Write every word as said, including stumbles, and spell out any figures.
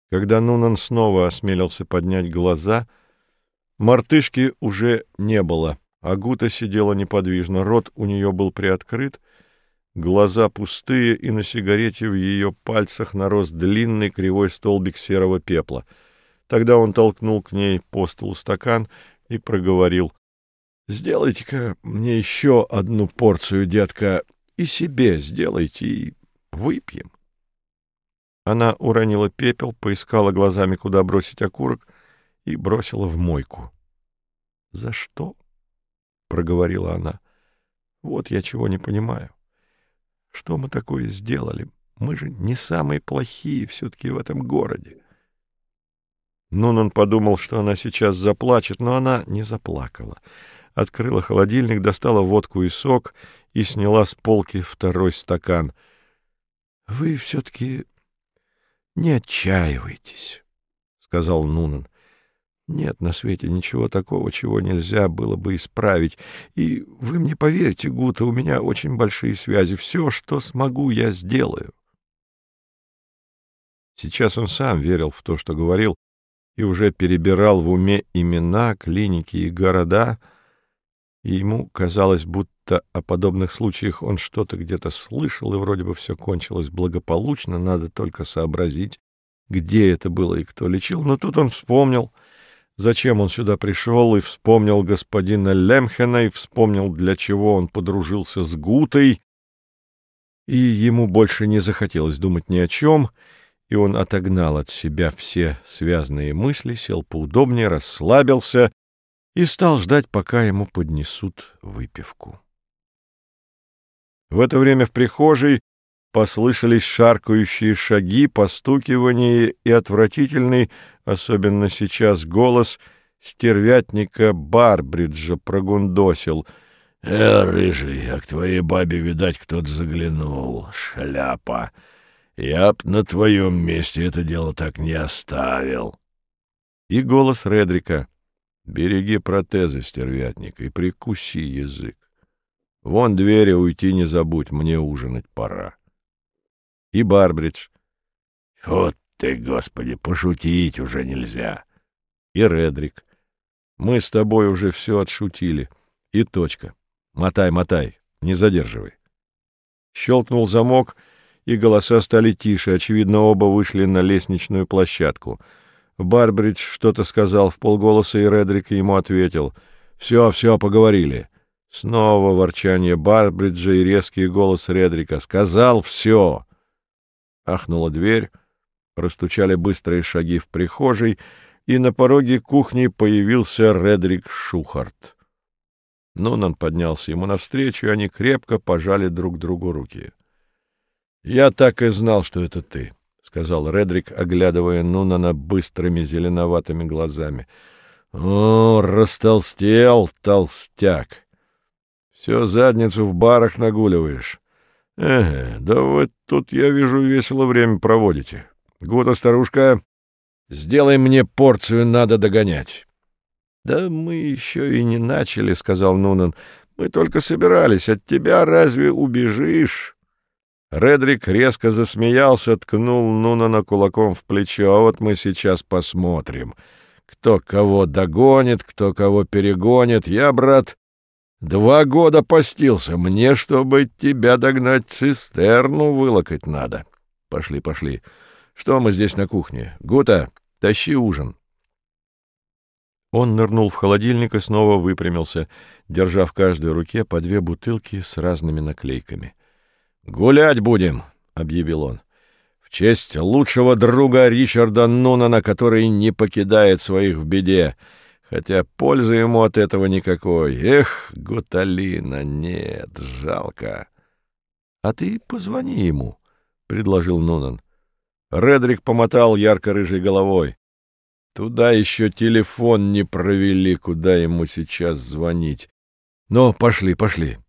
Когда Нунан снова осмелился поднять глаза, мартышки уже не было, а Гута сидела неподвижно, рот у нее был приоткрыт, глаза пустые, и на сигарете в ее пальцах нарос длинный кривой столбик серого пепла. Тогда он толкнул к ней по столу стакан и проговорил: «Сделайте-ка мне еще одну порцию, детка, и себе сделайте, и выпьем». Она уронила пепел, поискала глазами, куда бросить окурок, и бросила в мойку. «За что?» — проговорила она. «Вот я чего не понимаю. Что мы такое сделали? Мы же не самые плохие все-таки в этом городе». Нунан подумал, что она сейчас заплачет, но она не заплакала. Открыла холодильник, достала водку и сок и сняла с полки второй стакан. — Вы все-таки не отчаивайтесь, — сказал Нунан. — Нет на свете ничего такого, чего нельзя было бы исправить. И вы мне поверьте, Гута, у меня очень большие связи. Все, что смогу, я сделаю. Сейчас он сам верил в то, что говорил, и уже перебирал в уме имена, клиники и города, и ему казалось, будто о подобных случаях он что-то где-то слышал, и вроде бы все кончилось благополучно, надо только сообразить, где это было и кто лечил. Но тут он вспомнил, зачем он сюда пришел, и вспомнил господина Лемхена, и вспомнил, для чего он подружился с Гутой, и ему больше не захотелось думать ни о чем, и он отогнал от себя все связанные мысли, сел поудобнее, расслабился и стал ждать, пока ему поднесут выпивку. В это время в прихожей послышались шаркающие шаги, постукивание и отвратительный, особенно сейчас, голос стервятника Барбриджа прогундосил: «Э, рыжий, а к твоей бабе, видать, кто-то заглянул, шляпа! Я б на твоем месте это дело так не оставил». И голос Редрика: «Береги протезы, стервятник, и прикуси язык. Вон двери, уйти не забудь, мне ужинать пора». И Барбридж: «Вот ты, Господи, пошутить уже нельзя». И Редрик: «Мы с тобой уже все отшутили. И точка. Мотай, мотай, не задерживай». Щелкнул замок, и голоса стали тише, очевидно, оба вышли на лестничную площадку. Барбридж что-то сказал вполголоса, и Редрик ему ответил: «Все, все, поговорили». Снова ворчание Барбриджа и резкий голос Редрика: «Сказал все». Ахнула дверь, простучали быстрые шаги в прихожей, и на пороге кухни появился Редрик Шухарт. Нунан поднялся ему навстречу, и они крепко пожали друг другу руки. «Я так и знал, что это ты», — сказал Редрик, оглядывая Нунана быстрыми зеленоватыми глазами. «О, растолстел, толстяк! Все задницу в барах нагуливаешь. Эге, да вы тут, я вижу, весело время проводите. Гута, старушка, сделай мне порцию, надо догонять». «Да мы еще и не начали», — сказал Нунан. «Мы только собирались. От тебя разве убежишь?» Редрик резко засмеялся, ткнул Нунана кулаком в плечо. «А вот мы сейчас посмотрим, кто кого догонит, кто кого перегонит. Я, брат, два года постился. Мне, чтобы тебя догнать, цистерну вылокать надо. Пошли, пошли. Что мы здесь на кухне? Гута, тащи ужин». Он нырнул в холодильник и снова выпрямился, держа в каждой руке по две бутылки с разными наклейками. «Гулять будем», — объявил он, — «в честь лучшего друга Ричарда Нунана, который не покидает своих в беде, хотя пользы ему от этого никакой. Эх, Гуталина, нет, жалко». «А ты позвони ему», — предложил Нунан. Редрик помотал ярко-рыжей головой. «Туда еще телефон не провели, куда ему сейчас звонить. Ну, пошли, пошли».